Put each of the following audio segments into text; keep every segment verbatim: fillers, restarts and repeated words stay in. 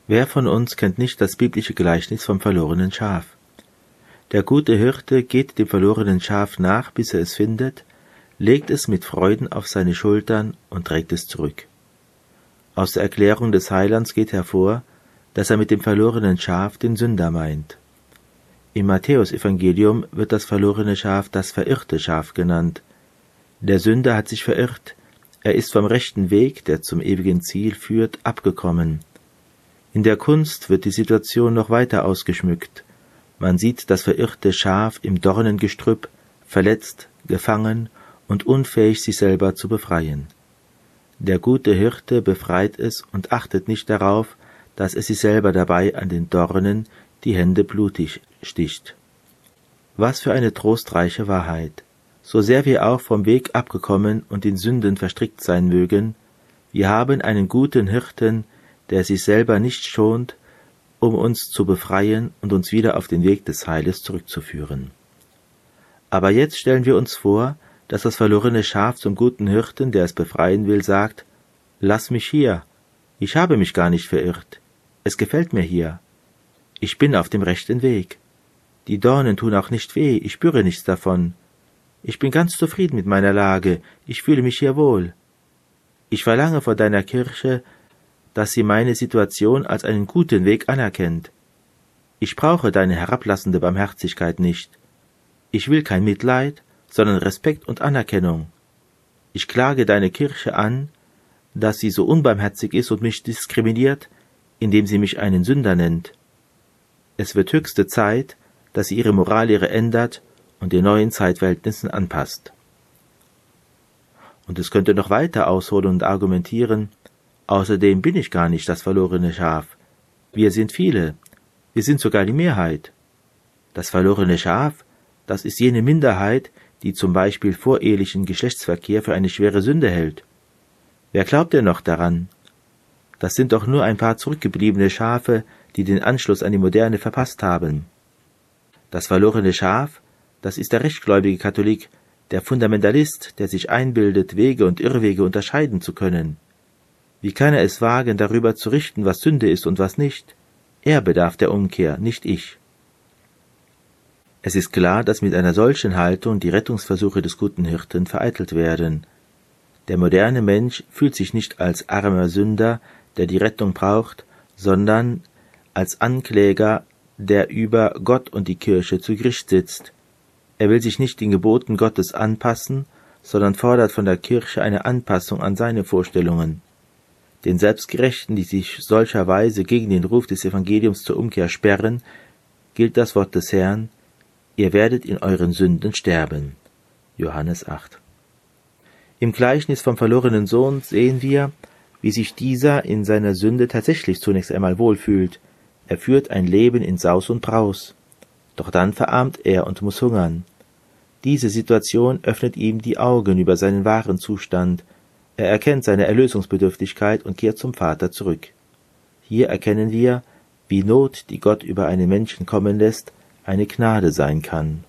Wer von uns kennt nicht das biblische Gleichnis vom verlorenen Schaf? Der gute Hirte geht dem verlorenen Schaf nach, bis er es findet, legt es mit Freuden auf seine Schultern und trägt es zurück. Aus der Erklärung des Heilands geht hervor, dass er mit dem verlorenen Schaf den Sünder meint. Im Matthäusevangelium wird das verlorene Schaf das verirrte Schaf genannt. Der Sünder hat sich verirrt, er ist vom rechten Weg, der zum ewigen Ziel führt, abgekommen. In der Kunst wird die Situation noch weiter ausgeschmückt. Man sieht das verirrte Schaf im Dornengestrüpp, verletzt, gefangen und unfähig, sich selber zu befreien. Der gute Hirte befreit es und achtet nicht darauf, dass es sich selber dabei an den Dornen die Hände blutig sticht. Was für eine trostreiche Wahrheit! So sehr wir auch vom Weg abgekommen und in Sünden verstrickt sein mögen, wir haben einen guten Hirten, der sich selber nicht schont, um uns zu befreien und uns wieder auf den Weg des Heiles zurückzuführen. Aber jetzt stellen wir uns vor, dass das verlorene Schaf zum guten Hirten, der es befreien will, sagt: »Lass mich hier, ich habe mich gar nicht verirrt, es gefällt mir hier, ich bin auf dem rechten Weg, die Dornen tun auch nicht weh, ich spüre nichts davon, ich bin ganz zufrieden mit meiner Lage, ich fühle mich hier wohl. Ich verlange vor deiner Kirche, dass sie meine Situation als einen guten Weg anerkennt. Ich brauche deine herablassende Barmherzigkeit nicht. Ich will kein Mitleid, sondern Respekt und Anerkennung. Ich klage deine Kirche an, dass sie so unbarmherzig ist und mich diskriminiert, indem sie mich einen Sünder nennt. Es wird höchste Zeit, dass sie ihre Morallehre ändert und den neuen Zeitverhältnissen anpasst.« Und es könnte noch weiter ausholen und argumentieren: »Außerdem bin ich gar nicht das verlorene Schaf. Wir sind viele. Wir sind sogar die Mehrheit. Das verlorene Schaf, das ist jene Minderheit, die zum Beispiel vorehelichen Geschlechtsverkehr für eine schwere Sünde hält. Wer glaubt denn noch daran? Das sind doch nur ein paar zurückgebliebene Schafe, die den Anschluss an die Moderne verpasst haben. Das verlorene Schaf, das ist der rechtgläubige Katholik, der Fundamentalist, der sich einbildet, Wege und Irrwege unterscheiden zu können. Wie kann er es wagen, darüber zu richten, was Sünde ist und was nicht? Er bedarf der Umkehr, nicht ich.« Es ist klar, dass mit einer solchen Haltung die Rettungsversuche des guten Hirten vereitelt werden. Der moderne Mensch fühlt sich nicht als armer Sünder, der die Rettung braucht, sondern als Ankläger, der über Gott und die Kirche zu Gericht sitzt. Er will sich nicht den Geboten Gottes anpassen, sondern fordert von der Kirche eine Anpassung an seine Vorstellungen. Den Selbstgerechten, die sich solcherweise gegen den Ruf des Evangeliums zur Umkehr sperren, gilt das Wort des Herrn: »Ihr werdet in euren Sünden sterben.« Johannes acht. Im Gleichnis vom verlorenen Sohn sehen wir, wie sich dieser in seiner Sünde tatsächlich zunächst einmal wohlfühlt. Er führt ein Leben in Saus und Braus. Doch dann verarmt er und muss hungern. Diese Situation öffnet ihm die Augen über seinen wahren Zustand. Er erkennt seine Erlösungsbedürftigkeit und kehrt zum Vater zurück. Hier erkennen wir, wie Not, die Gott über einen Menschen kommen lässt, eine Gnade sein kann.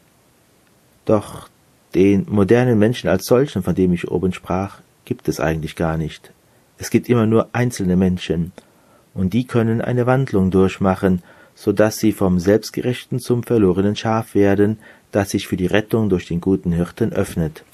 Doch den modernen Menschen als solchen, von dem ich oben sprach, gibt es eigentlich gar nicht. Es gibt immer nur einzelne Menschen, und die können eine Wandlung durchmachen, so dass sie vom Selbstgerechten zum verlorenen Schaf werden, das sich für die Rettung durch den guten Hirten öffnet.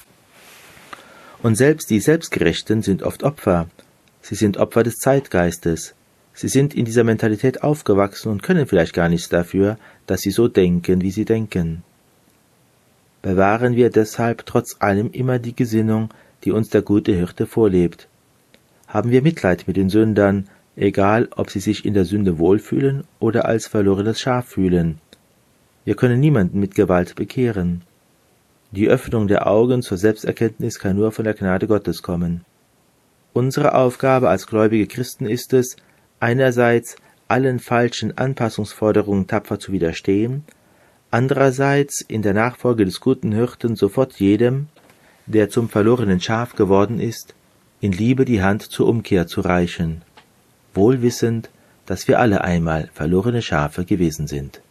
Und selbst die Selbstgerechten sind oft Opfer. Sie sind Opfer des Zeitgeistes. Sie sind in dieser Mentalität aufgewachsen und können vielleicht gar nichts dafür, dass sie so denken, wie sie denken. Bewahren wir deshalb trotz allem immer die Gesinnung, die uns der gute Hirte vorlebt. Haben wir Mitleid mit den Sündern, egal ob sie sich in der Sünde wohlfühlen oder als verlorenes Schaf fühlen. Wir können niemanden mit Gewalt bekehren. Die Öffnung der Augen zur Selbsterkenntnis kann nur von der Gnade Gottes kommen. Unsere Aufgabe als gläubige Christen ist es, einerseits allen falschen Anpassungsforderungen tapfer zu widerstehen, andererseits in der Nachfolge des guten Hirten sofort jedem, der zum verlorenen Schaf geworden ist, in Liebe die Hand zur Umkehr zu reichen, wohl wissend, dass wir alle einmal verlorene Schafe gewesen sind.